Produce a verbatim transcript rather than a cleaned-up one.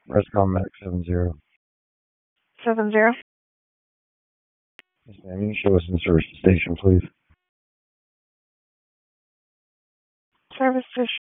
Rescom Max seven zero. Seven zero. Yes, ma'am. You can show us in service station, please. Service station.